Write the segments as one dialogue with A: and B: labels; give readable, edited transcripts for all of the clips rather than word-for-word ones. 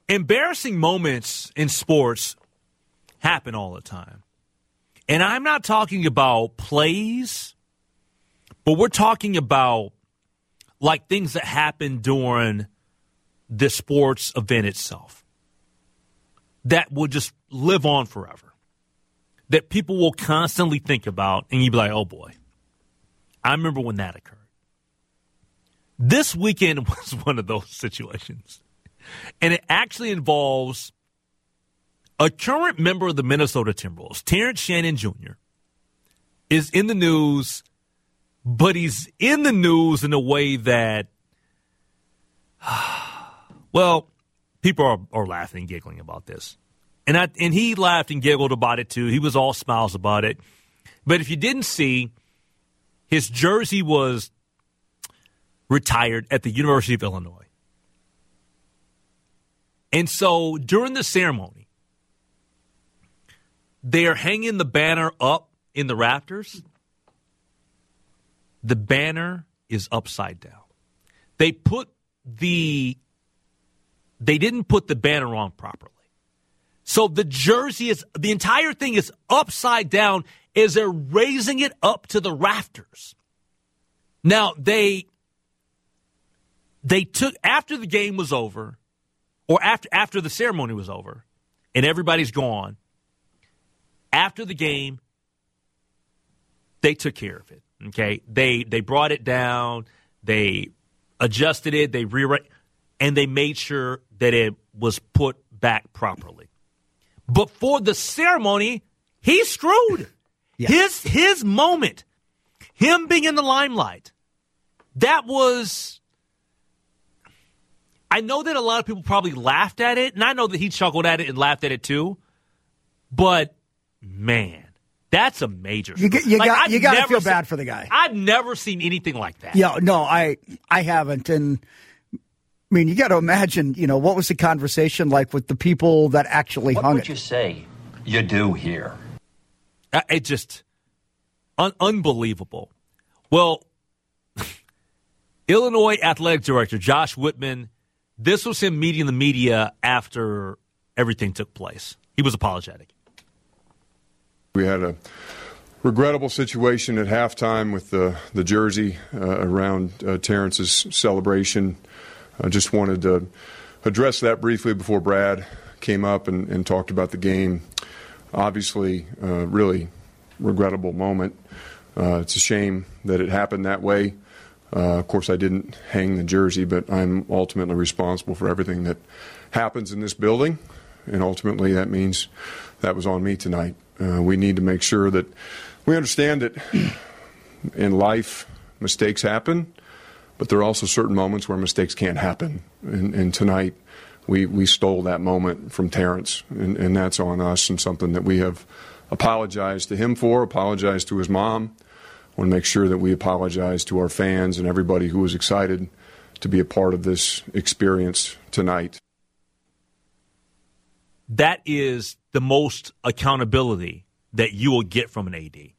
A: embarrassing moments in sports happen all the time. And I'm not talking about plays, but we're talking about like things that happen during the sports event itself that will just live on forever, that people will constantly think about, and you'll be like, oh boy, I remember when that occurred. This weekend was one of those situations, and it actually involves a current member of the Minnesota Timberwolves, Terrence Shannon Jr., is in the news, but he's in the news in a way that, well, people are laughing and giggling about this. And he laughed and giggled about it, too. He was all smiles about it. But if you didn't see, his jersey was retired at the University of Illinois. And so during the ceremony, they are hanging the banner up in the rafters. The banner is upside down. They didn't put the banner on properly. So the entire thing is upside down as they're raising it up to the rafters. Now, they took, after the game was over, or after the ceremony was over, and everybody's gone, after the game, they took care of it. Okay, they brought it down, they adjusted it, they rewrote, and they made sure that it was put back properly. But for the ceremony, he's screwed. Yeah. His moment, him being in the limelight, that was. I know that a lot of people probably laughed at it, and I know that he chuckled at it and laughed at it too. But man, that's a major.
B: You got to feel bad for the guy.
A: I've never seen anything like that.
B: Yeah, no, I haven't, and I mean, you got to imagine, what was the conversation like with the people that actually hung it?
C: What would you say you do here?
A: It just unbelievable. Well, Illinois Athletic Director Josh Whitman. This was him meeting the media after everything took place. He was apologetic.
D: We had a regrettable situation at halftime with the jersey around Terrence's celebration. I just wanted to address that briefly before Brad came up and talked about the game. Obviously, really regrettable moment. It's a shame that it happened that way. Of course, I didn't hang the jersey, but I'm ultimately responsible for everything that happens in this building, and ultimately that means that was on me tonight. We need to make sure that we understand that in life mistakes happen, but there are also certain moments where mistakes can't happen. And tonight we stole that moment from Terrence, and that's on us and something that we have apologized to him for, apologized to his mom. I want to make sure that we apologize to our fans and everybody who was excited to be a part of this experience tonight.
A: That is the most accountability that you will get from an AD.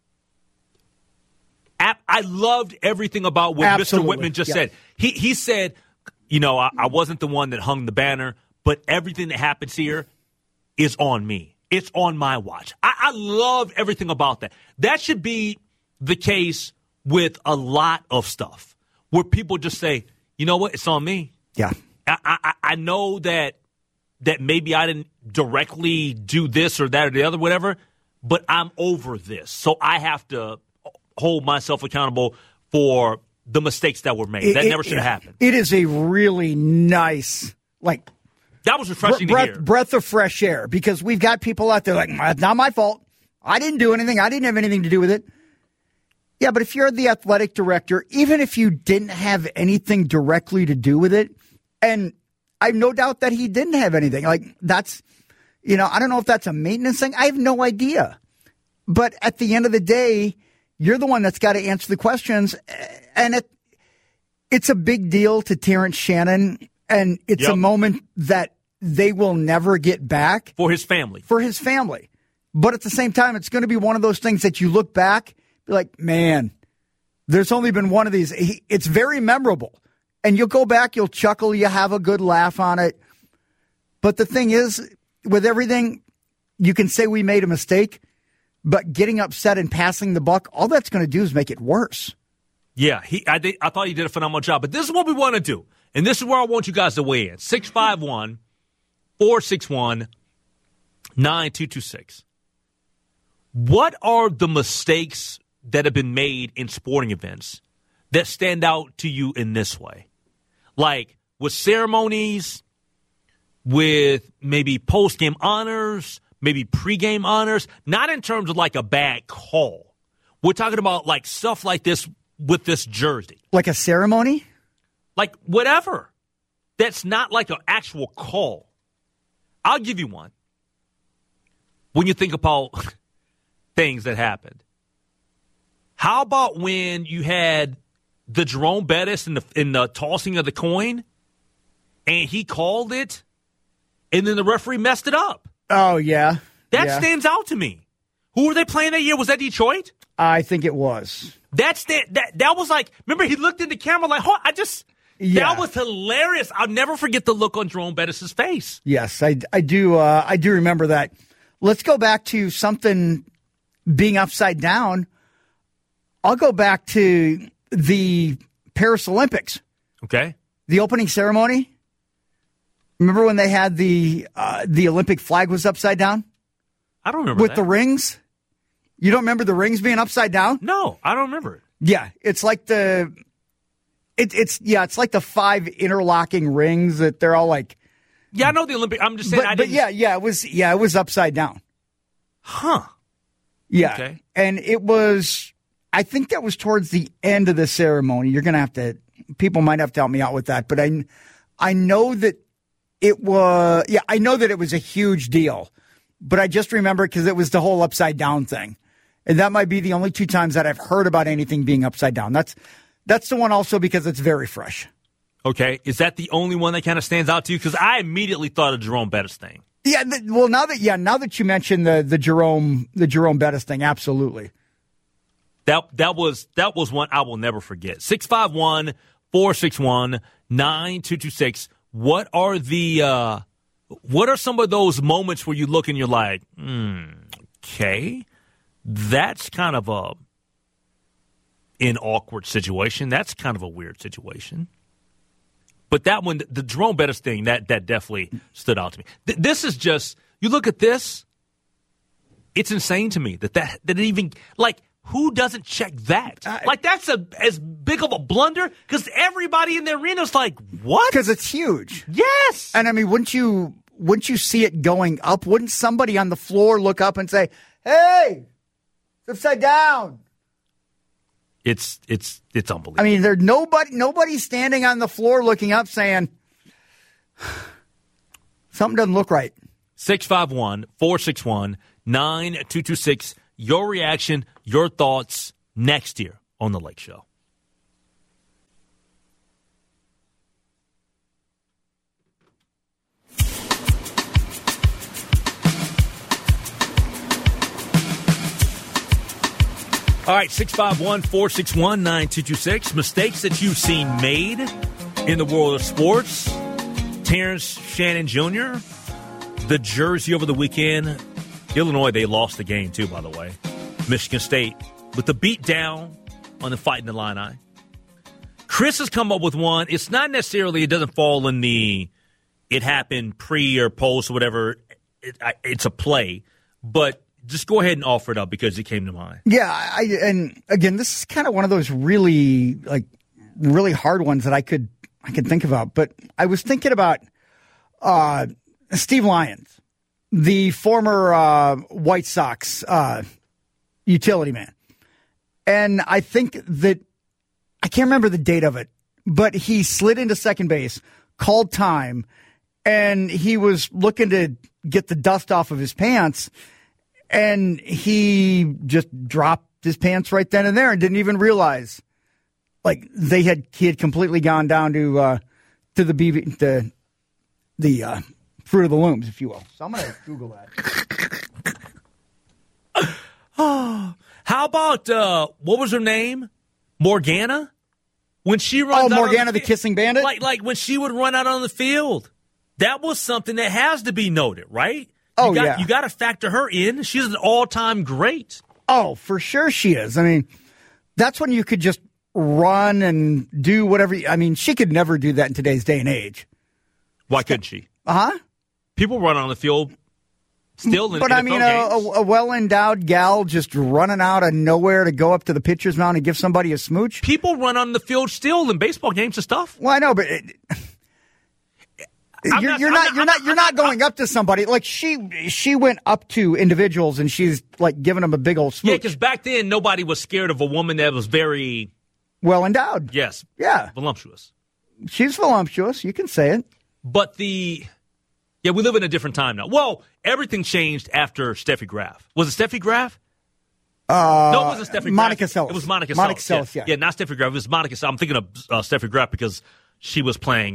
A: I loved everything about what Absolutely. Mr. Whitman just said. He said, I wasn't the one that hung the banner, but everything that happens here is on me. It's on my watch. I love everything about that. That should be the case with a lot of stuff where people just say, you know what, it's on me.
B: Yeah.
A: I know that maybe I didn't directly do this or that or the other, whatever, but I'm over this. So I have to hold myself accountable for the mistakes that were made. That never should have happened.
B: It is a really nice,
A: that was refreshing to hear.
B: Breath of fresh air, because we've got people out there it's not my fault. I didn't do anything. I didn't have anything to do with it. Yeah, but if you're the athletic director, even if you didn't have anything directly to do with it, and I have no doubt that he didn't have anything. That's, I don't know if that's a maintenance thing. I have no idea. But at the end of the day, you're the one that's got to answer the questions. And it's a big deal to Terrence Shannon, and it's a moment that they will never get back.
A: For his family.
B: But at the same time, it's going to be one of those things that you look back, be like, man, there's only been one of these. It's very memorable. And you'll go back, you'll chuckle, you have a good laugh on it. But the thing is, with everything, you can say we made a mistake, but getting upset and passing the buck, all that's going to do is make it worse.
A: Yeah, I thought he did a phenomenal job. But this is what we want to do. And this is where I want you guys to weigh in. 651-461-9226. What are the mistakes that have been made in sporting events that stand out to you in this way? Like with ceremonies, with maybe post-game honors, maybe pre-game honors, not in terms of like a bad call. We're talking about like stuff like this with this jersey.
B: Like a ceremony?
A: Like whatever. That's not like an actual call. I'll give you one. When you think about things that happened. How about when you had the Jerome Bettis in the tossing of the coin and he called it and then the referee messed it up?
B: Oh, yeah.
A: That stands out to me. Who were they playing that year? Was that Detroit?
B: I think it was.
A: That was like, remember he looked in the camera like, that was hilarious. I'll never forget the look on Jerome Bettis' face.
B: Yes, I do remember that. Let's go back to something being upside down. I'll go back to the Paris Olympics.
A: Okay.
B: The opening ceremony. Remember when they had the Olympic flag was upside down?
A: I don't remember
B: with the rings. You don't remember the rings being upside down?
A: No, I don't remember it.
B: Yeah, it's like it's like the 5 interlocking rings that they're all like.
A: Yeah, I know the Olympic. I'm just saying.
B: It was upside down.
A: Huh.
B: Yeah.
A: Okay.
B: And it was. I think that was towards the end of the ceremony. You're gonna have to. People might have to help me out with that, but I know that it was. Yeah, I know that it was a huge deal, but I just remember because it was the whole upside down thing, and that might be the only 2 times that I've heard about anything being upside down. That's the one also because it's very fresh.
A: Okay. Is that the only one that kind of stands out to you? Because I immediately thought of Jerome Bettis thing.
B: Yeah. Now that you mentioned the Jerome Bettis thing, absolutely.
A: That was one I will never forget. 651-461-9226. What are some of those moments where you look and you're like, okay, that's kind of an awkward situation. That's kind of a weird situation. But that one, the Jerome Bettis thing, that definitely stood out to me. This is just, you look at this, it's insane to me that it even, like, who doesn't check that? Like, that's as big of a blunder? Because everybody in the arena is like, what?
B: Because it's huge.
A: Yes.
B: And I mean, wouldn't you see it going up? Wouldn't somebody on the floor look up and say, hey, it's upside down?
A: It's unbelievable.
B: I mean, there's nobody standing on the floor looking up saying something doesn't look right.
A: 651-461-9226. Your reaction, your thoughts next year on The Lake Show. All right, 651-461-9226. Mistakes that you've seen made in the world of sports. Terrence Shannon Jr., the jersey over the weekend. Illinois, they lost the game, too, by the way. Michigan State, with the beat down on the Fighting Illini. Chris has come up with one. It's not necessarily, it doesn't fall in the, it happened pre or post or whatever. It's a play. But just go ahead and offer it up because it came to mind.
B: Yeah, and again, this is kind of one of those really hard ones that I could think about. But I was thinking about Steve Lyons, the former White Sox utility man. And I think that, I can't remember the date of it, but he slid into second base, called time, and he was looking to get the dust off of his pants, and he just dropped his pants right then and there and didn't even realize, like, he had completely gone down to the Fruit of the Looms, if you will. So I'm going to Google that.
A: How about, what was her name? Morgana? When she runs
B: out
A: Morgana
B: on the Kissing Bandit?
A: Like when she would run out on the field. that was something that has to be noted, right?
B: Oh,
A: yeah.
B: yeah.
A: You got to factor her in. She's an all-time great.
B: Oh, for sure she is. I mean, that's when you could just run and do whatever. I mean, she could never do that in today's day and age.
A: Why couldn't she?
B: Uh-huh.
A: People run on the field still in
B: But,
A: NFL
B: I mean,
A: games.
B: a well-endowed gal just running out of nowhere to go up to the pitcher's mound and give somebody a smooch?
A: People run on the field still in baseball games and stuff.
B: Well, I know, but you're not going up to somebody. Like, she went up to individuals and she's, like, giving them a big old smooch.
A: Yeah, because back then nobody was scared of a woman that was very,
B: well-endowed.
A: yes,
B: Yeah.
A: voluptuous.
B: She's voluptuous. You can say it.
A: But we live in a different time now. Well, everything changed after Steffi Graf. Was it Steffi Graf? No, it wasn't Steffi Graf.
B: Monica Seles.
A: It was Monica Seles.
B: Monica Seles, yeah.
A: Yeah, not Steffi Graf. It was Monica Seles. I'm thinking of Steffi Graf because she was playing,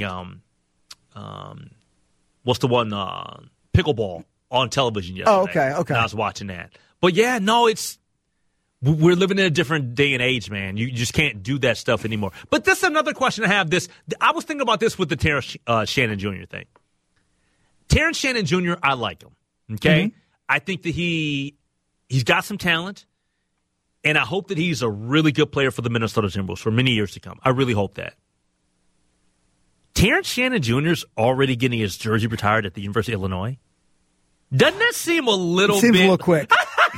A: what's the one, pickleball on television yesterday.
B: Oh, okay.
A: And I was watching that. But, yeah, no, we're living in a different day and age, man. You just can't do that stuff anymore. But this is another question I have. I was thinking about this with the Terrence Shannon Jr. thing. Terrence Shannon Jr., I like him. Okay? Mm-hmm. I think that he's got some talent, and I hope that he's a really good player for the Minnesota Timberwolves for many years to come. I really hope that. Terrence Shannon Jr. is already getting his jersey retired at the University of Illinois. Doesn't that seem a little
B: Seems
A: bit?
B: a little quick.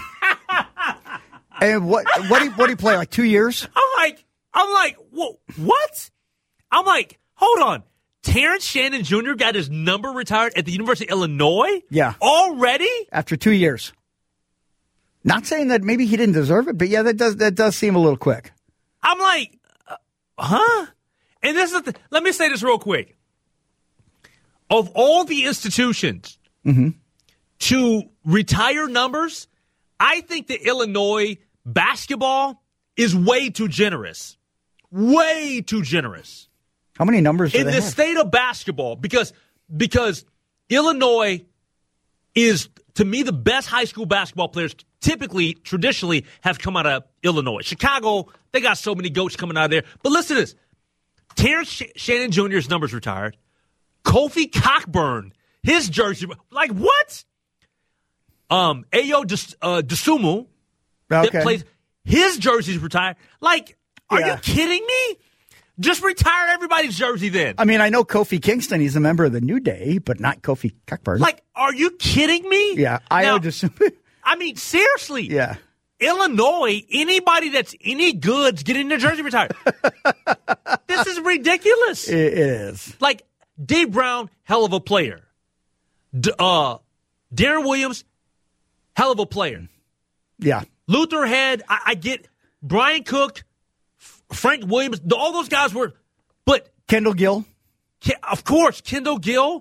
B: And what do you play, like 2 years?
A: I'm like, what? I'm like, hold on. Terrence Shannon Jr. got his number retired at the University of Illinois?
B: Yeah.
A: Already?
B: After 2 years. Not saying that maybe he didn't deserve it, but yeah, that does seem a little quick.
A: I'm like, huh? And this is let me say this real quick. Of all the institutions to retire numbers, I think that Illinois basketball is way too generous. Way too generous.
B: How many numbers do
A: in
B: they
A: the
B: have?
A: state of basketball? Because Illinois is, to me, the best high school basketball players traditionally have come out of Illinois. Chicago, they got so many goats coming out of there. But listen to this. Terrence Shannon Jr.'s number's retired. Kofi Cockburn, his jersey, like what? Ayo Dosunmu, that plays, his jersey's retired. Like, are you kidding me? Just retire everybody's jersey then.
B: I mean, I know Kofi Kingston, he's a member of the New Day, but not Kofi Cockburn.
A: Like, are you kidding me?
B: Yeah, Ayo Dosunmu.
A: I mean, seriously.
B: Yeah.
A: Illinois, anybody that's any good's getting their jersey retired. This is ridiculous.
B: It is.
A: Like, Dave Brown, hell of a player. Darren Williams, hell of a player.
B: Yeah.
A: Luther Head, I get Brian Cook, Frank Williams, all those guys were, but
B: Kendall Gill.
A: Of course, Kendall Gill.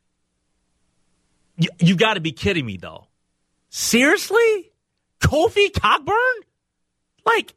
A: You got to be kidding me, though. Seriously? Kofi Cockburn? Like,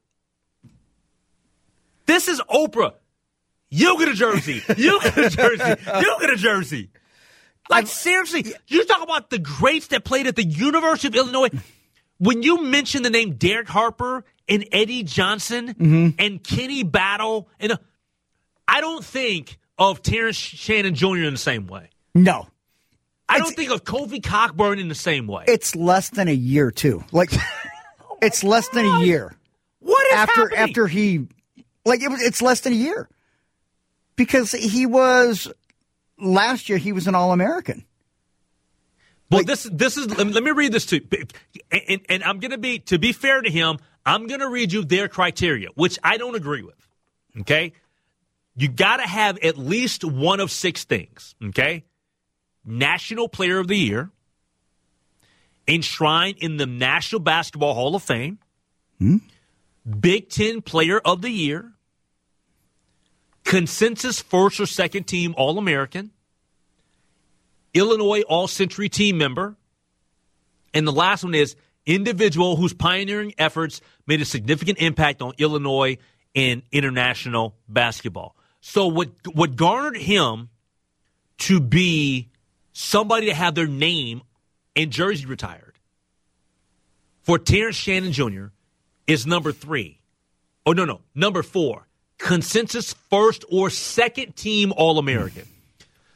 A: this is Oprah. You get a jersey. You get a jersey. You get a jersey. Like, seriously, you talk about the greats that played at the University of Illinois. When you mention the name Derek Harper and Eddie Johnson and Kenny Battle, and I don't think of Terrence Shannon Jr. in the same way.
B: No.
A: I don't think of Kofi Cockburn in the same way.
B: It's less than a year, too. Like, it's less than a year.
A: What is happening?
B: After he, like, it's less than a year. Because last year, he was an All-American.
A: Well,
B: like,
A: this is. Let me read this to you, and I'm going to be fair to him, I'm going to read you their criteria, which I don't agree with. Okay, you got to have at least one of 6 things. Okay, National Player of the Year, enshrined in the National Basketball Hall of Fame, Big Ten Player of the Year, consensus first or second team All-American, Illinois All-Century team member, and the last one is individual whose pioneering efforts made a significant impact on Illinois and international basketball. So what garnered him to be somebody to have their name and jersey retired for Terrence Shannon Jr. is number 3. Oh, no, number 4. Consensus first or second team All-American.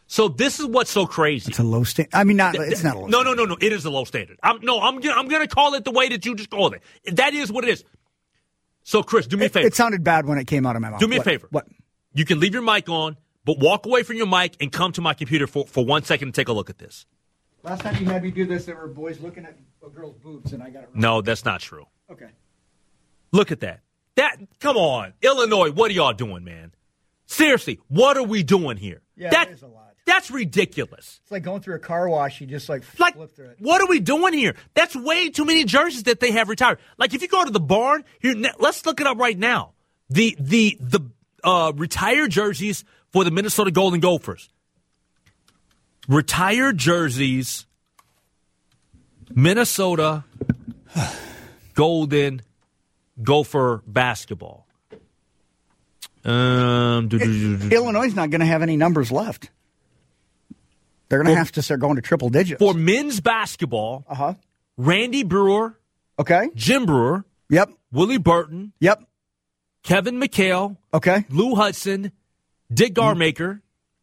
A: So this is what's so crazy.
B: It's a low standard. I mean, it's not a low standard.
A: No. It is a low standard. I'm going to call it the way that you just called it. That is what it is. So, Chris, do me a favor.
B: It sounded bad when it came out of my mouth.
A: Do me a favor.
B: What?
A: You can leave your mic on, but walk away from your mic and come to my computer for 1 second and take a look at this.
B: Last time you had me do this, there were boys looking at a girl's boobs, and I got it wrong.
A: No, that's not true.
B: Okay.
A: Look at that. Come on. Illinois, what are y'all doing, man? Seriously, what are we doing here?
B: Yeah, that is a lot.
A: That's ridiculous.
B: It's like going through a car wash. You just flip through it.
A: What are we doing here? That's way too many jerseys that they have retired. Like if you go to the barn here, let's look it up right now. The retired jerseys for the Minnesota Golden Gophers. Retired jerseys, Minnesota Golden Gopher basketball.
B: Illinois is not going to have any numbers left. They're going to have to start going to triple digits.
A: For men's basketball, Randy Brewer,
B: okay,
A: Jim Brewer,
B: yep,
A: Willie Burton,
B: yep,
A: Kevin McHale,
B: okay,
A: Lou Hudson, Dick Garmaker,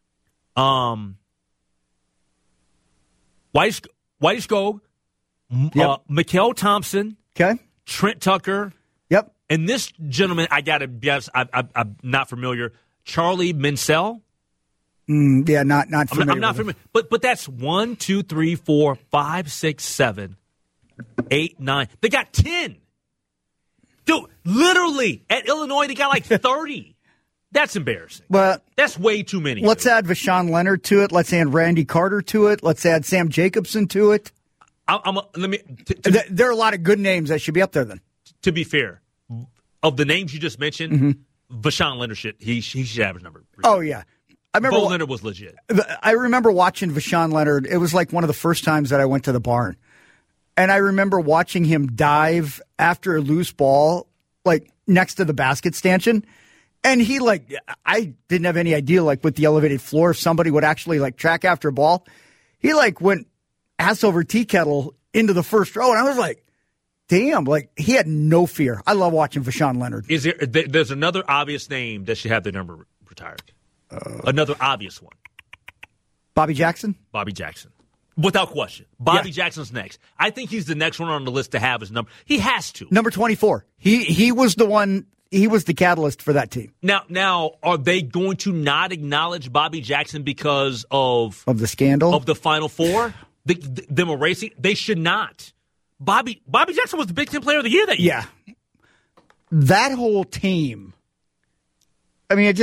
A: Whitey Skog, Mikael Thompson,
B: okay,
A: Trent Tucker,
B: yep,
A: and this gentleman, I got to guess, I'm not familiar, Charlie Mansell.
B: Yeah, not familiar.
A: I'm not familiar. But that's 1, 2, 3, 4, 5, 6, 7, 8, 9. They got 10. Dude, literally, at Illinois, they got like 30. That's embarrassing.
B: Well,
A: that's way too many.
B: Let's add Vashawn Leonard to it. Let's add Randy Carter to it. Let's add Sam Jacobson to it. There are a lot of good names that should be up there then.
A: To be fair, of the names you just mentioned, Vashawn Leonard he should have his number.
B: Oh, yeah. I remember
A: Bo Leonard was legit.
B: I remember watching Vashawn Leonard. It was like one of the first times that I went to the barn. And I remember watching him dive after a loose ball, like next to the basket stanchion. And he I didn't have any idea, with the elevated floor, if somebody would actually track after a ball. He went ass over tea kettle into the first row. And I was like, damn, he had no fear. I love watching Vashawn Leonard.
A: There's another obvious name that should have their number retired. Another obvious one.
B: Bobby Jackson?
A: Bobby Jackson. Without question. Bobby Jackson's next. I think he's the next one on the list to have his number. He has to.
B: Number 24. He was the one. He was the catalyst for that team.
A: Now, are they going to not acknowledge Bobby Jackson because of
B: the scandal?
A: Of the Final Four? Them erasing? They should not. Bobby Jackson was the Big Ten Player of the Year that year.
B: Yeah. That whole team. I mean,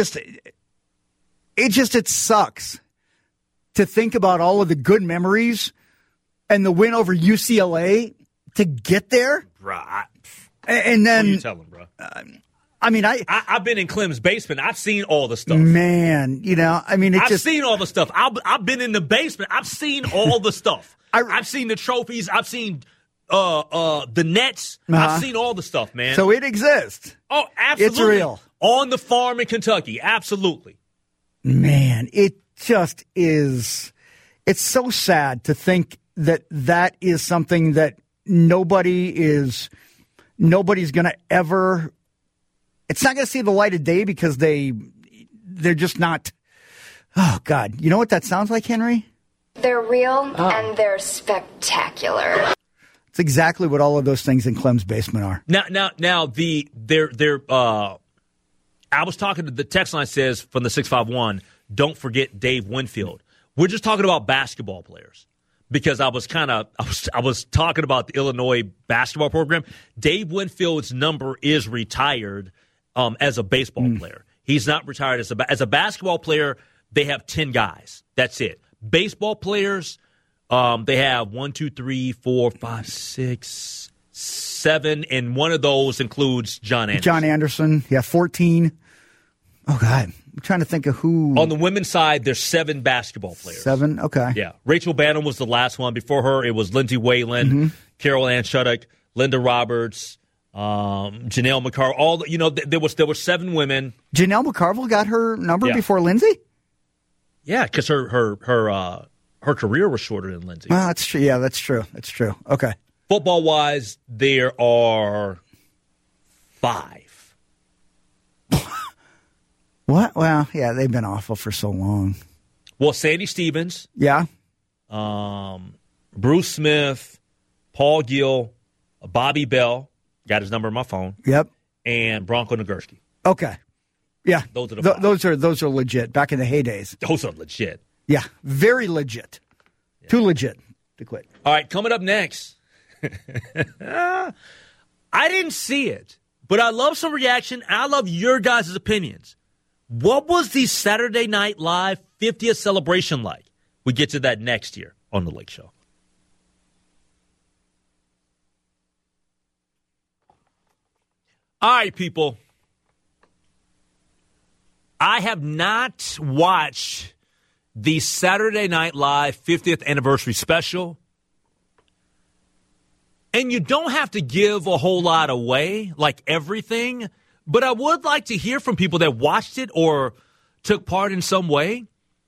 B: it sucks to think about all of the good memories and the win over UCLA to get there.
A: Right.
B: And then.
A: What are you telling, bro?
B: I've
A: been in Clem's basement. I've seen all the stuff.
B: Man, I've
A: seen all the stuff. I've been in the basement. I've seen all the stuff. I've seen the trophies. I've seen the nets. I've seen all the stuff, man.
B: So it exists.
A: Oh, absolutely.
B: It's real.
A: On the farm in Kentucky. Absolutely.
B: Man, it just is. It's so sad to think that is something that nobody's going to ever. It's not going to see the light of day because they're just not. Oh God, you know what that sounds like, Henry?
E: They're real and they're spectacular.
B: It's exactly what all of those things in Clem's basement are.
A: Now they're I was talking to the text line says from the 651. Don't forget Dave Winfield. We're just talking about basketball players because I was talking about the Illinois basketball program. Dave Winfield's number is retired as a baseball player. He's not retired as a basketball player. They have 10 guys. That's it. Baseball players, they have 1, 2, 3, 4, 5, 6, 7, and one of those includes John Anderson.
B: John Anderson, 14. Oh, God. I'm trying to think of who.
A: On the women's side, there's 7 basketball players.
B: 7? Okay.
A: Yeah. Rachel Bannon was the last one. Before her, it was Lindsay Whalen, Carol Ann Shudock, Linda Roberts, Janelle McCarville. There were 7 women.
B: Janelle McCarville got her number before Lindsay?
A: Yeah, because her career was shorter than Lindsay.
B: Well, that's true. Yeah, that's true. That's true. Okay.
A: Football-wise, there are 5.
B: What? Well, yeah, they've been awful for so long.
A: Well, Sandy Stevens,
B: Yeah.
A: Bruce Smith, Paul Gill, Bobby Bell, got his number on my phone,
B: Yep.
A: and Bronco Nagurski.
B: Okay. Yeah.
A: Those are the five.
B: Those are legit back in the heydays.
A: Those are legit.
B: Yeah. Very legit. Yeah. Too legit to quit.
A: All right, coming up next. I didn't see it, but I love some reaction, and I love your guys' opinions. What was the Saturday Night Live 50th celebration like? We get to that next year on The Lake Show. All right, people. I have not watched the Saturday Night Live 50th anniversary special. And you don't have to give a whole lot away, like everything, but I would like to hear from people that watched it or took part in some way.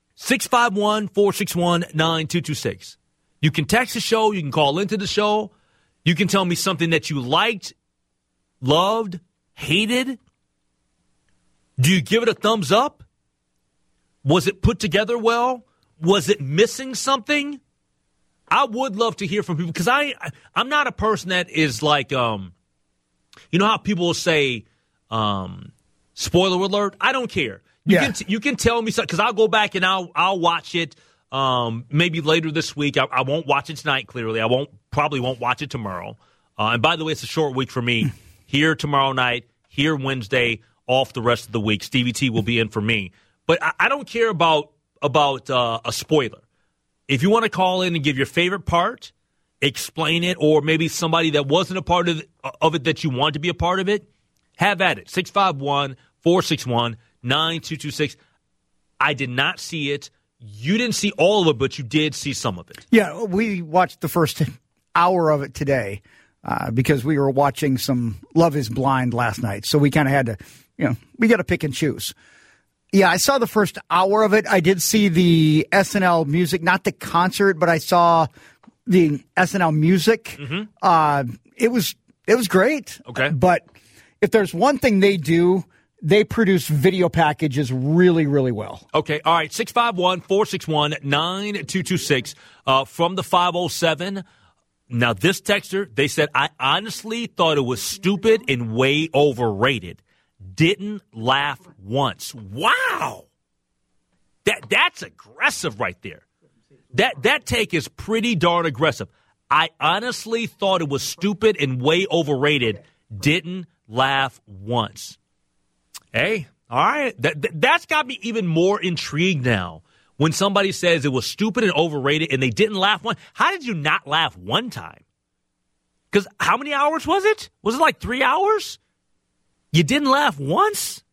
A: 651-461-9226. You can text the show. You can call into the show. You can tell me something that you liked, loved, hated. Do you give it a thumbs up? Was it put together well? Was it missing something? I would love to hear from people because I'm not a person that is like, you know how people will say, spoiler alert? I don't care. You can tell me something because I'll go back and I'll watch it maybe later this week. I won't watch it tonight, clearly. I probably won't watch it tomorrow. And by the way, it's a short week for me. Here tomorrow night, here Wednesday, off the rest of the week. Stevie T will be in for me. But I don't care about a spoiler. If you want to call in and give your favorite part, explain it, or maybe somebody that wasn't a part of it that you want to be a part of it, have at it. 651-461-9226. I did not see it. You didn't see all of it, but you did see some of it.
B: Yeah, we watched the first hour of it today because we were watching some Love is Blind last night. So we kind of had to, we got to pick and choose. Yeah, I saw the first hour of it. I did see the SNL music, not the concert, but I saw the SNL music. Mm-hmm. It was great.
A: Okay.
B: But if there's one thing they do, they produce video packages really, really well.
A: Okay. All right. 651-461-9226 from the 507. Now, this texter, they said, I honestly thought it was stupid and way overrated. Didn't laugh once. Wow. That's aggressive right there. That take is pretty darn aggressive. I honestly thought it was stupid and way overrated. Didn't laugh once. Hey, all right. That's got me even more intrigued now. When somebody says it was stupid and overrated and they didn't laugh once. How did you not laugh one time? Because how many hours was it? Was it like 3 hours? You didn't laugh once?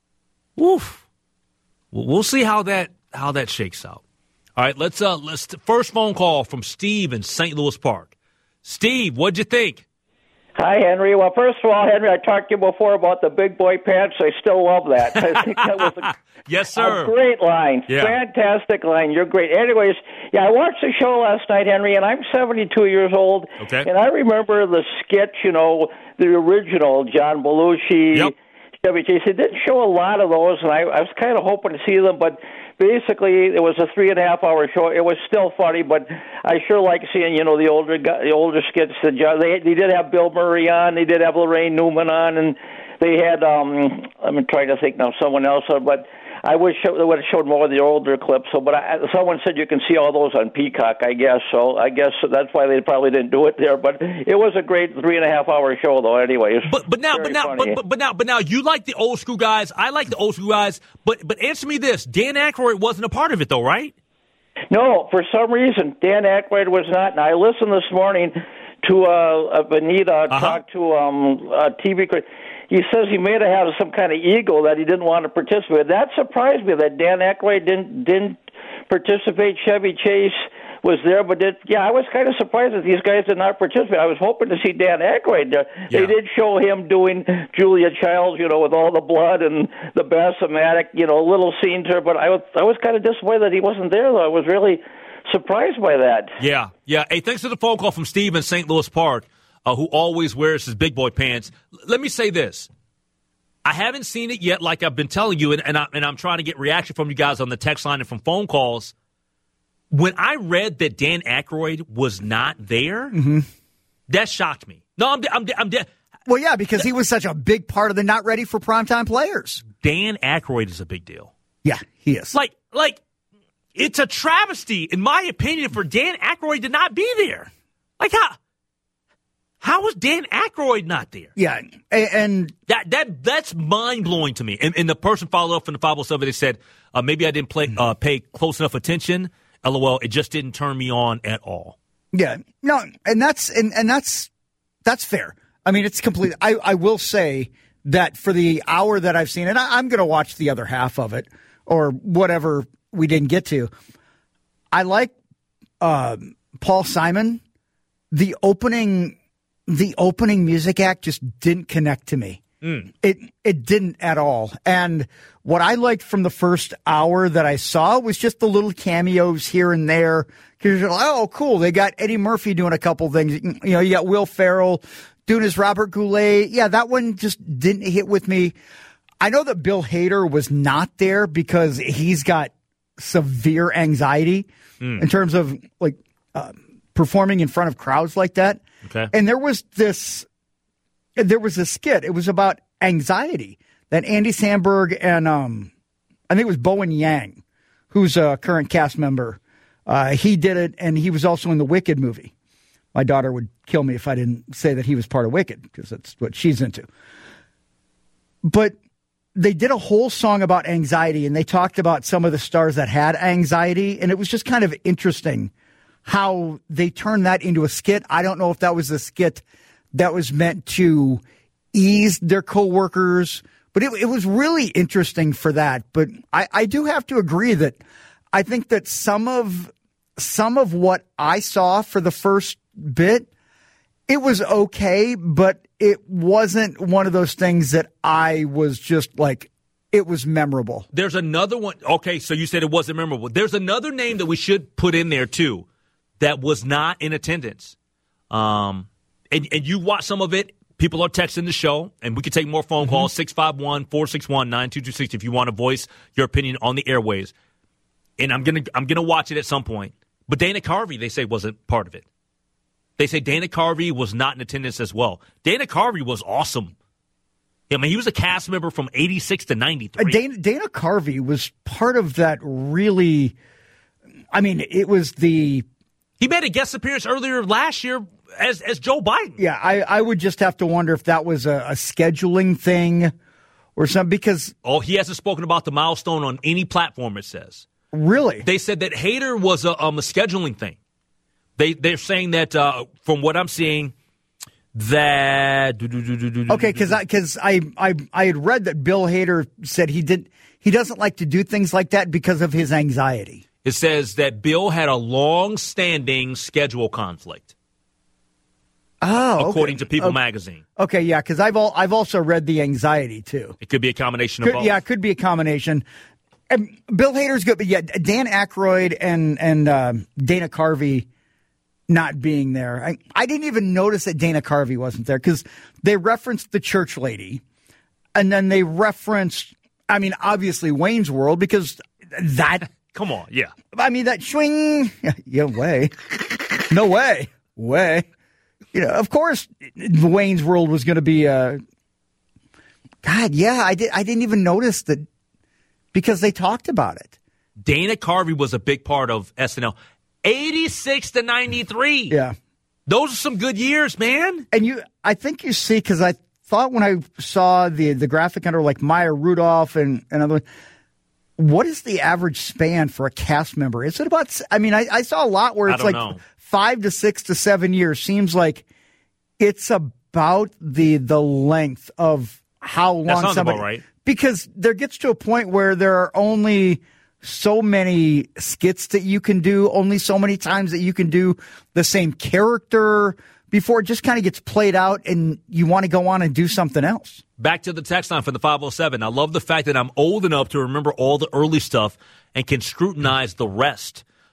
A: Oof. We'll see how that shakes out. All right, let's first phone call from Steve in St. Louis Park. Steve, what'd you think?
F: Hi, Henry. Well, first of all, Henry, I talked to you before about the big boy pants. I still love that. I think that was
A: yes, sir.
F: A great line.
A: Yeah.
F: Fantastic line. You're great. Anyways, I watched the show last night, Henry, and I'm 72 years old.
A: Okay.
F: And I remember the sketch, the original, John Belushi,
A: yep.
F: Chevy Chase. It didn't show a lot of those, and I was kind of hoping to see them, but basically it was a 3.5-hour show. It was still funny, but I sure like seeing, the older skits. They did have Bill Murray on. They did have Lorraine Newman on, and they had, I'm trying to think now, someone else on, but I wish they would have showed more of the older clips. But someone said you can see all those on Peacock, I guess. So I guess that's why they probably didn't do it there. But it was a great 3.5-hour show, though. Anyways.
A: But now, you like the old school guys. I like the old school guys. But answer me this: Dan Aykroyd wasn't a part of it, though, right?
F: No, for some reason Dan Aykroyd was not. And I listened this morning to Benita talk to TV. He says he may have had some kind of ego that he didn't want to participate. That surprised me that Dan Aykroyd didn't participate. Chevy Chase was there, but I was kind of surprised that these guys did not participate. I was hoping to see Dan Aykroyd there. Yeah. They did show him doing Julia Childs, with all the blood and the Bassomatic, little scenes there. But I was kind of disappointed that he wasn't there, though. I was really surprised by that.
A: Yeah. Hey, thanks for the phone call from Steve in St. Louis Park. Who always wears his big boy pants. Let me say this. I haven't seen it yet, like I've been telling you, and I'm trying to get reaction from you guys on the text line and from phone calls. When I read that Dan Aykroyd was not there, that shocked me. No, I'm dead.
B: Well, yeah, because he was such a big part of the not ready for primetime players.
A: Dan Aykroyd is a big deal.
B: Yeah, he is.
A: Like it's a travesty, in my opinion, for Dan Aykroyd to not be there. Like how was Dan Aykroyd not there?
B: Yeah, and
A: that's mind blowing to me. And the person followed up from the 507. They said maybe I didn't pay close enough attention. LOL, it just didn't turn me on at all.
B: Yeah, no, and that's fair. I mean, it's complete. I will say that for the hour that I've seen it, I'm going to watch the other half of it or whatever we didn't get to. I like Paul Simon. The opening music act just didn't connect to me. It didn't at all. And what I liked from the first hour that I saw was just the little cameos here and there. Because you're like, oh, cool. They got Eddie Murphy doing a couple things. You know, you got Will Ferrell doing his Robert Goulet. Yeah, that one just didn't hit with me. I know that Bill Hader was not there because he's got severe anxiety in terms of like performing in front of crowds like that.
A: Okay.
B: And there was a skit. It was about anxiety that Andy Samberg and I think it was Bowen Yang, who's a current cast member. He did it, and he was also in the Wicked movie. My daughter would kill me if I didn't say that he was part of Wicked, because that's what she's into. But they did a whole song about anxiety, and they talked about some of the stars that had anxiety, and it was just kind of interesting how they turned that into a skit. I don't know if that was a skit that was meant to ease their coworkers, but it was really interesting for that. But I do have to agree that I think that some of what I saw for the first bit, it was okay, but it wasn't one of those things that I was just like, it was memorable.
A: There's another one. Okay, so you said it wasn't memorable. There's another name that we should put in there, too, that was not in attendance. And you watch some of it. People are texting the show, and we can take more phone calls, 651-461-9226 if you want to voice your opinion on the airwaves. And I'm gonna watch it at some point. But Dana Carvey, they say, wasn't part of it. They say Dana Carvey was not in attendance as well. Dana Carvey was awesome. I mean, he was a cast member from 86 to 93.
B: Dana Carvey was part of that really, I mean, it was the...
A: He made a guest appearance earlier last year as Joe Biden.
B: Yeah, I would just have to wonder if that was a scheduling thing or something, because...
A: Oh, he hasn't spoken about the milestone on any platform, it says.
B: Really?
A: They said that Hader was a scheduling thing. They're saying that, from what I'm seeing, that...
B: Okay, because I had read that Bill Hader said he doesn't like to do things like that because of his anxiety.
A: It says that Bill had a long-standing schedule conflict.
B: Oh, okay.
A: According to People magazine.
B: Okay, yeah, because I've also read the anxiety too.
A: It could be a combination of both.
B: Yeah, it could be a combination. And Bill Hader's good, but yeah, Dan Aykroyd and Dana Carvey not being there. I didn't even notice that Dana Carvey wasn't there because they referenced the church lady, and then they referenced, I mean, obviously Wayne's World, because that...
A: Come on, yeah.
B: I mean, that swing... Yeah, way. No way. Way. You know, of course, Wayne's World was going to be... God, yeah, I didn't even notice that because they talked about it.
A: Dana Carvey was a big part of SNL. 86 to 93.
B: Yeah.
A: Those are some good years, man.
B: And I think you see, because I thought when I saw the graphic under like Maya Rudolph and other, what is the average span for a cast member? Is it about, I mean, I saw a lot where it's like 5 to 6 to 7 years. Seems like it's about the length of how long
A: that sounds
B: somebody,
A: about right.
B: Because there gets to a point where there are only so many skits that you can do, only so many times that you can do the same character before it just kind of gets played out and you want to go on and do something else.
A: Back to the text line for the 507. I love the fact that I'm old enough to remember all the early stuff and can scrutinize the rest.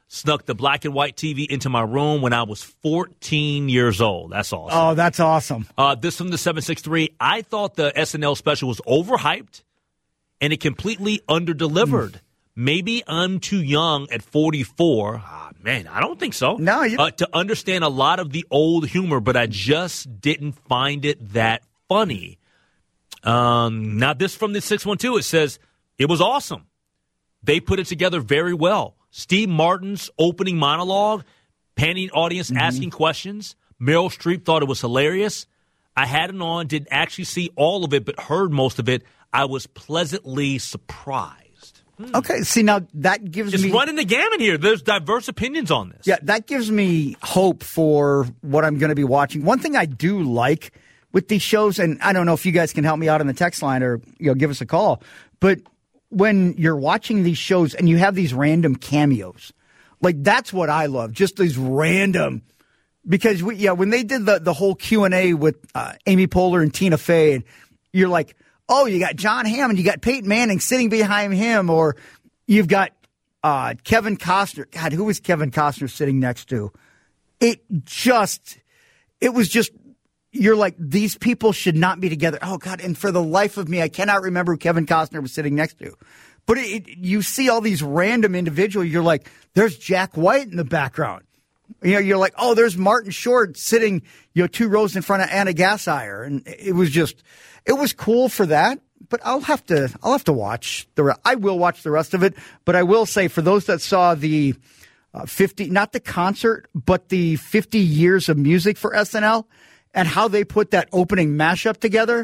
A: snuck the black and white TV into my room when I was 14 years old. That's awesome.
B: Oh, that's awesome.
A: This from the 763. I thought the SNL special was overhyped and it completely underdelivered. Maybe I'm too young at 44. Man, I don't think so.
B: No,
A: to understand a lot of the old humor, but I just didn't find it that funny. Now, this from the 612, it says, it was awesome. They put it together very well. Steve Martin's opening monologue, panning audience asking questions. Meryl Streep thought it was hilarious. I had it on, didn't actually see all of it, but heard most of it. I was pleasantly surprised.
B: Okay, see, now that gives me...
A: Just running the gamut here. There's diverse opinions on this.
B: Yeah, that gives me hope for what I'm going to be watching. One thing I do like with these shows, and I don't know if you guys can help me out on the text line or give us a call, but when you're watching these shows and you have these random cameos, like that's what I love, just these random... Because, when they did the whole Q&A with Amy Poehler and Tina Fey, and you're like... Oh, you got John Hammond, you got Peyton Manning sitting behind him, or you've got Kevin Costner. God, who was Kevin Costner sitting next to? It was just, you're like, these people should not be together. Oh, God, and for the life of me, I cannot remember who Kevin Costner was sitting next to. But you see all these random individuals, you're like, there's Jack White in the background. You're like, oh, there's Martin Short sitting, 2 rows in front of Anna Gassier. And it was cool for that, but I'll have to watch I will watch the rest of it, but I will say for those that saw the 50, not the concert, but the 50 years of music for SNL and how they put that opening mashup together.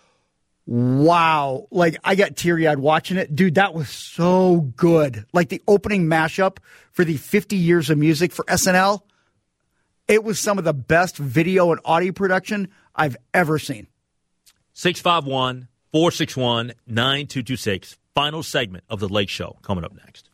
B: Wow. Like I got teary-eyed watching it. Dude, that was so good. Like the opening mashup for the 50 years of music for SNL. It was some of the best video and audio production I've ever seen.
A: 651-461-9226. Final segment of the Lake Show coming up next.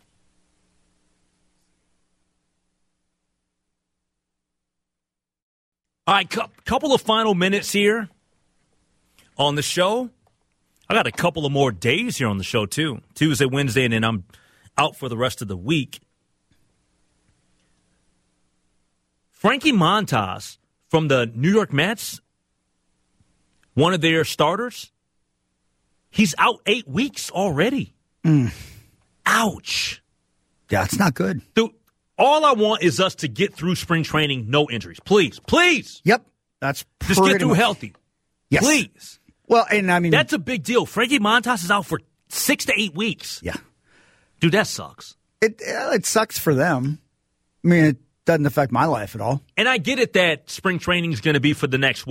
A: All right, couple of final minutes here on the show. I got a couple of more days here on the show, too. Tuesday, Wednesday, and then I'm out for the rest of the week. Frankie Montas from the New York Mets, one of their starters, he's out 8 weeks already. Ouch.
B: Yeah, it's not good.
A: Dude, all I want is us to get through spring training, no injuries. Please, please.
B: Yep. That's
A: just get through healthy.
B: Yes.
A: Please.
B: Well, and I mean...
A: That's a big deal. Frankie Montas is out for 6 to 8 weeks.
B: Yeah.
A: Dude, that sucks.
B: It sucks for them. I mean, it doesn't affect my life at all.
A: And I get it that spring training is going to be for the next,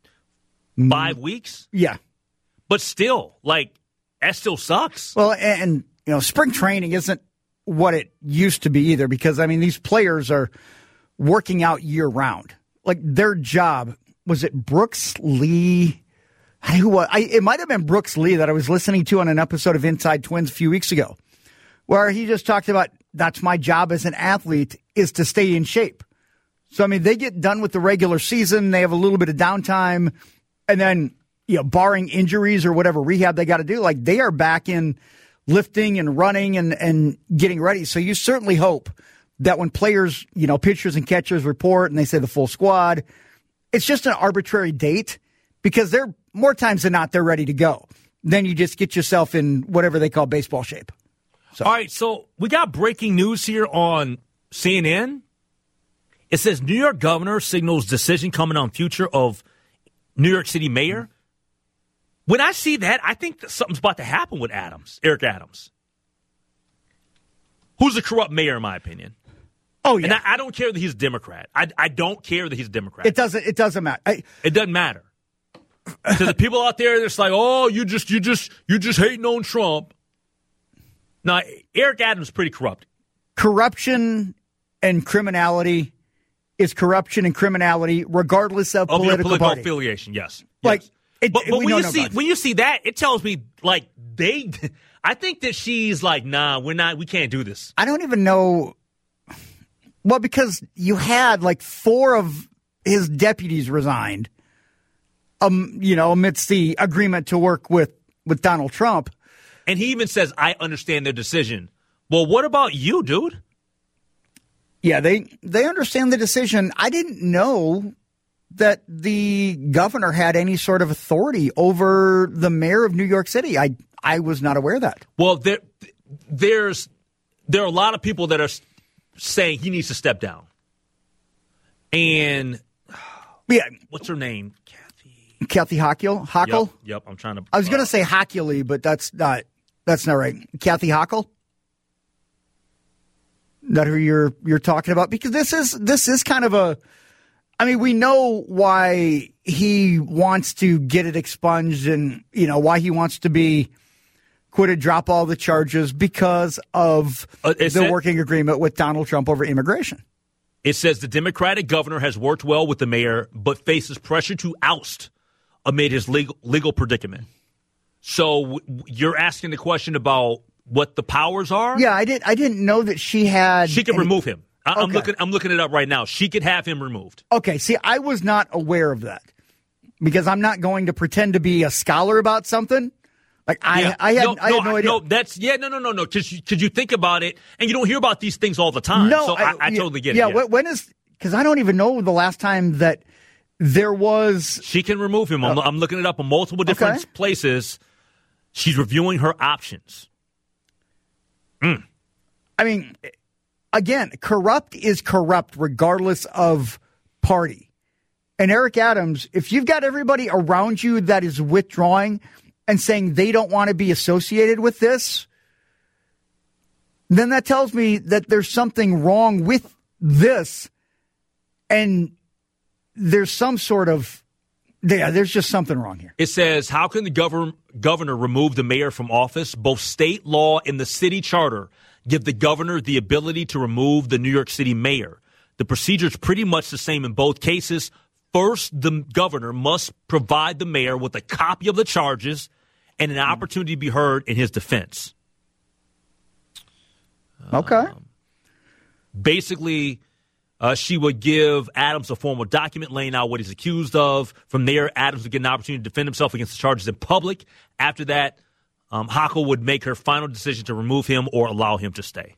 A: 5 weeks?
B: Yeah.
A: But still, that still sucks.
B: Well, and spring training isn't what it used to be either because, I mean, these players are working out year-round. Like, their job, was it Brooks Lee? It might have been Brooks Lee that I was listening to on an episode of Inside Twins a few weeks ago, where he just talked about, that's my job as an athlete, is to stay in shape. So, I mean, they get done with the regular season, they have a little bit of downtime, and then, barring injuries or whatever rehab they got to do, they are back in lifting and running and getting ready. So you certainly hope that when players, pitchers and catchers report and they say the full squad, it's just an arbitrary date because they're more times than not, they're ready to go. Then you just get yourself in whatever they call baseball shape. So.
A: All right, so we got breaking news here on CNN. It says New York governor signals decision coming on future of New York City mayor. When I see that, I think that something's about to happen with Eric Adams. Who's a corrupt mayor, in my opinion.
B: Oh, yeah.
A: And I don't care that he's a Democrat. I don't care that he's a Democrat.
B: It doesn't matter.
A: It doesn't matter. To the people out there, it's like, oh, you just hating on Trump. No, Eric Adams is pretty corrupt.
B: Corruption and criminality is corruption and criminality, regardless of political
A: your political
B: party.
A: affiliation. Yes.
B: Like,
A: yes. But when you see that, it tells me I think that she's like, nah, we can't do this.
B: I don't even know. Well, because you had 4 of his deputies resigned, amidst the agreement to work with Donald Trump.
A: And he even says, I understand their decision. Well, what about you, dude?
B: Yeah, they understand the decision. I didn't know that the governor had any sort of authority over the mayor of New York City. I was not aware of that.
A: Well, there are a lot of people that are saying he needs to step down. And what's her name?
B: Kathy Hochul?
A: Yep, I'm trying to.
B: I was going to say Hochuli, but that's not right. Kathy Hochul? That who you're talking about? Because this is kind of a. I mean, we know why he wants to get it expunged, and why he wants to be quitted, drop all the charges because of the working agreement with Donald Trump over immigration.
A: It says the Democratic governor has worked well with the mayor, but faces pressure to oust amid his legal predicament. So you're asking the question about what the powers are?
B: Yeah, I didn't know that she had.
A: She could remove him. I'm looking it up right now. She could have him removed.
B: Okay, see, I was not aware of that because I'm not going to pretend to be a scholar about something. Like I had no idea.
A: No, no. Because you think about it, and you don't hear about these things all the time.
B: No,
A: so I totally get it.
B: Yeah, when is? Because I don't even know the last time that there was.
A: She can remove him. I'm looking it up in multiple different places. She's reviewing her options.
B: I mean, again, corrupt is corrupt regardless of party. And Eric Adams, if you've got everybody around you that is withdrawing and saying they don't want to be associated with this, then that tells me that there's something wrong with this, and there's some sort of, there's just something wrong here.
A: It says, how can the governor remove the mayor from office? Both state law and the city charter give the governor the ability to remove the New York City mayor. The procedure is pretty much the same in both cases. First, the governor must provide the mayor with a copy of the charges and an opportunity to be heard in his defense.
B: Okay.
A: Basically, she would give Adams a formal document laying out what he's accused of. From there, Adams would get an opportunity to defend himself against the charges in public. After that, Hochul would make her final decision to remove him or allow him to stay.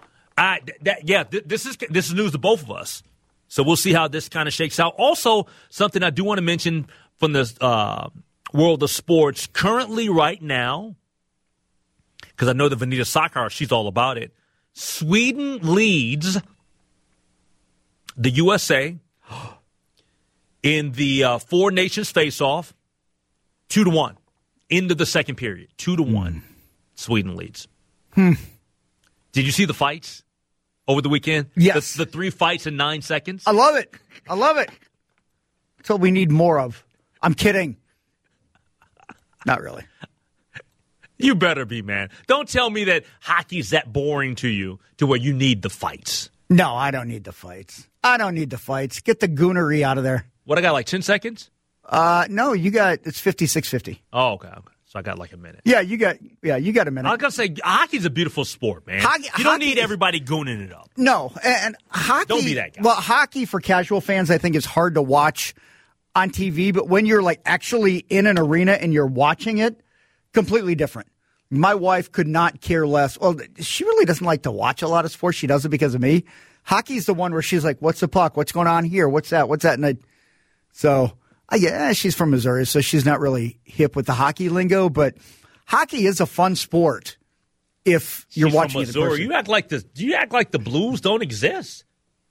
A: This is news to both of us. So we'll see how this kind of shakes out. Also, something I do want to mention from the world of sports currently right now, because I know that Vanita Sakar, she's all about it. Sweden leads the USA in the Four Nations face-off 2-1 into the second period. 2-1. Sweden leads. Did you see the fights over the weekend?
B: Yes.
A: The 3 fights in 9 seconds?
B: I love it. That's what we need more of. I'm kidding. Not really.
A: You better be, man. Don't tell me that hockey's that boring to you to where you need the fights.
B: No, I don't need the fights. Get the goonery out of there.
A: What, I got like 10 seconds?
B: No, it's 56-50.
A: Oh, okay. So I got like a minute.
B: Yeah, you got a minute.
A: I was going to say, hockey's a beautiful sport, man. You don't need everybody gooning it up.
B: No, and hockey.
A: Don't be that guy.
B: Well, hockey for casual fans, I think, is hard to watch on TV, but when you're like actually in an arena and you're watching it, completely different. My wife could not care less. Well, she really doesn't like to watch a lot of sports. She does it because of me. Hockey's the one where she's like, what's the puck? What's going on here? What's that? And she's from Missouri, so she's not really hip with the hockey lingo, but hockey is a fun sport if you're watching it in person.
A: You act like the Blues don't exist.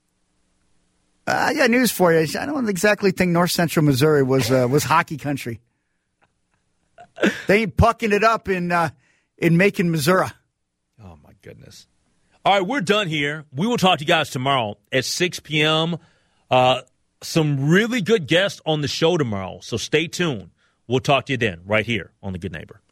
B: I got news for you. I don't exactly think North Central Missouri was hockey country. They ain't pucking it up in Macon, Missouri.
A: Oh, my goodness. All right, we're done here. We will talk to you guys tomorrow at 6 p.m. Some really good guests on the show tomorrow, so stay tuned. We'll talk to you then right here on The Good Neighbor.